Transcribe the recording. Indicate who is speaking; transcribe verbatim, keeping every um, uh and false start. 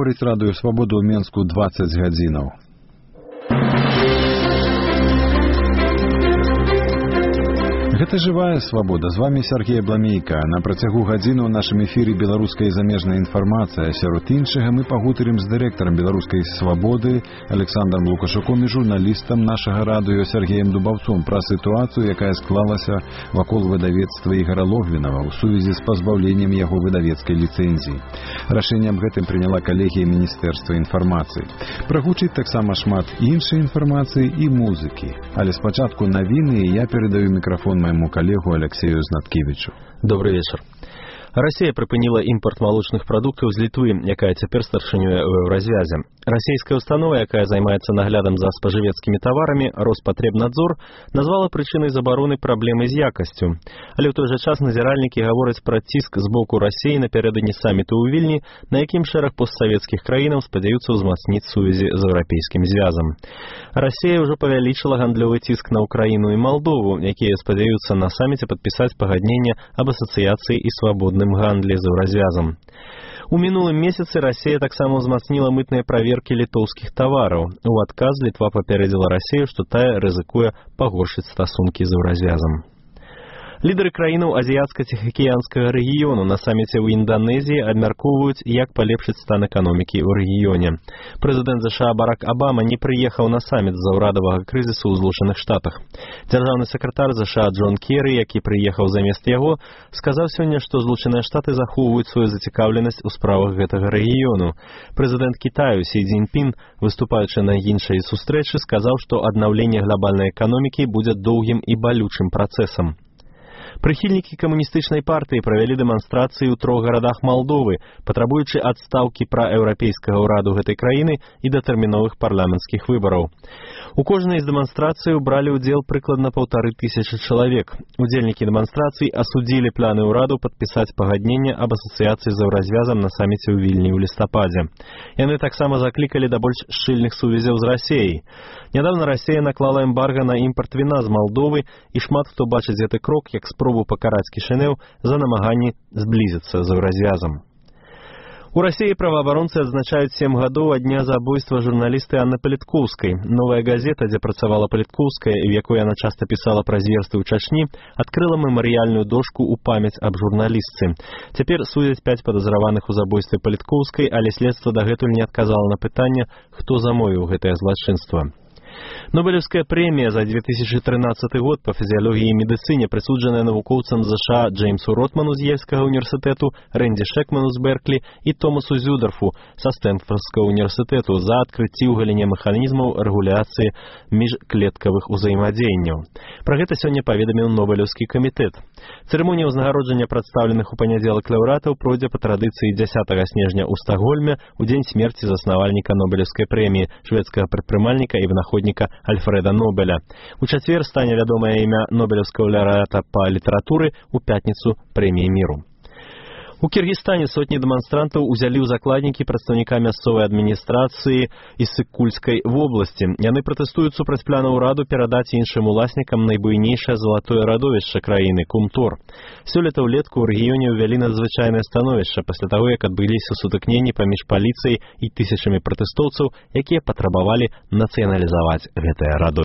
Speaker 1: гаворыць радыё Свабода ў Менску дваццаць гадзінаў. Гэта жывая свабода. З вами Сергей Бламейка. На працягу гадзіны ў нашым эфіры беларуская і замежная інфармацыя. Сярод іншага мы пагутарым з дырэктарам беларускай свабоды Александром Лукашуком і журналістам нашага радыё Сергеем Дубаўцом пра сітуацыю, якая склалася вакол выдавецтва Ігора Логвінава ў сувязі з пазбаўленнем яго выдавецкай ліцэнзіі. Рашэнне аб гэтым прыняла калегія Міністэрства інфармацыі. Прагучыць таксама шмат іншай інфармацыі і музыкі. Але спачатку навіны, і я перадаю мікрафон моему коллегу Алексею Знаткевичу.
Speaker 2: Добрый вечер. Россия припыніла імпорт малочных прадуктаў з Літвы, якая цяпер старшынюе ў Еўразвязе. Расійская установа, якая займаецца наглядам за спажывецкімі таварамі, Роспатребнадзор, назвала прычынай забароны праблемы з якасцю. Але ў той жа час назіральнікі гавораць пра ціск з боку Расіі напярэдадні саміту ў Вільні, на якім шэраг постсавецкіх краінаў спадзяюцца ўзмацніць сувязі з Еўрапейскім звязам. Расія ўжо павялічыла гандлёвы ціск на Украіну і Малдову, якія спадзяюцца на саміце падпісаць пагадненне аб асацыяцыі і свабодным гандлі з Еўразвязам. У мінулым месяцы Расія таксама ўзмацніла мытныя праверкі літоўскіх тавараў. У адказ Літва папярэдзіла Расію, што тая рызыкуе пагоршыць стасункі з Еўразвязам. Лідары краінаў азіяцка-ціхаакіянскага рэгіёну на саміце ў Інданезіі абмяркоўваюць, як палепшыць стан эканомікі ў рэгіёне. Прэзідэнт ЗША Барак Абама не прыехаў на саміт з-за ўрадавага крызісу ў Злучаных Штатах. Дзяржаўны сакратар ЗША Джон Керрі, які прыехаў замест яго, сказаў сёння, што Злучаныя Штаты захоўваюць сваю зацікаўленасць у справах гэтага рэгіёну. Прэзідэнт Кітаю Сі Цзіньпін, выступаючы на іншай сустрэчы, сказаў, што аднаўленне глобальнай эканомікі будзе доўгім і балючым працэсам. Прыхільнікі камуністычнай партыі правялі дэманстрацыі ў трох гарадах Малдовы, патрабуючы адстаўкі праеўрапейскага ўраду гэтай краіны і датэрміновых парламенцкіх выбараў. У кожнай з дэманстрацыяў бралі ўдзел прыкладна паўтары тысячы чалавек. Удзельнікі дэманстрацый асудзілі планы ўраду падпісаць пагадненне аб асацыяцыі з Еўразвязам на саміце ў Вільні ў лістападзе. Яны таксама заклікалі да больш шчыльных сувязяў з Расіяй. Нядаўна Расія наклала эмбарга на імпарт віна з Малдовы, і шмат хто бачыць гэты крок як спробу пакараць Кішынеў за намаганні зблізіцца з Еўразвязам. У Расіі праваабаронцы адзначаюць сем гадоў ад дня забойства журналісты Анны Паліткоўскай. Новая газета, дзе працавала Паліткоўская і в якой яна часта пісала пра зверствы ў Чачні, адкрыла мемарыяльную дошку ў памяць аб журналістцы. Цяпер судзяць пяць падазраваных у забойстве Паліткоўскай, але следства дагэтуль не адказала на пытанне, хто замовіў гэтае злачынства. Нобелевская прэмія за две тысячи тринадцатый год по фізіялогіі і медыцыне прысуджаная навукоўцам ЗША Джеймсу Ротману з Ельскага універсітэту, Рэнді Шэкману з Берклі і Томасу Зюдарфу са Стэнфордскага універсітэту за адкрыцці ў галіне механізмаў рэгуляцыі міжклеткавых узаемадзеянняў. Пра гэта сёння паведаміў Нобелевскі камітэт. Цырымонія ўзнагароджання прадстаўленых у панядзелак лаўрэатаў пройдзе па традыцыі дзясятага снежня ў Стакгольме у дзень смерці заснавальніка Нобелевскай прэміі, шведскага прадпрымальніка і вынаходніка Альфреда Нобеля. У чацвер стане вядомае імя Нобелевскага лаўрэата па літаратуры, у пятніцу прэміі міру. У Кіргізстане сотні дэманстрантаў узялі ў закладнікі прадстаўніка мясцовай адміністрацыі Іссык-Кульскай вобласці. Яны пратэстуюць супраць плана ўраду перадаць іншым уласнікам найбуйнейшае залатое радовішча краіны Кумтор. Сёлета ўлетку ў рэгіёне ўвялі надзвычайнае становішча пасля таго, як адбыліся сутыкненні паміж паліцыяй і тысячамі пратэстоўцаў, якія патрабавалі нацыяналізаваць гэтае радовішча.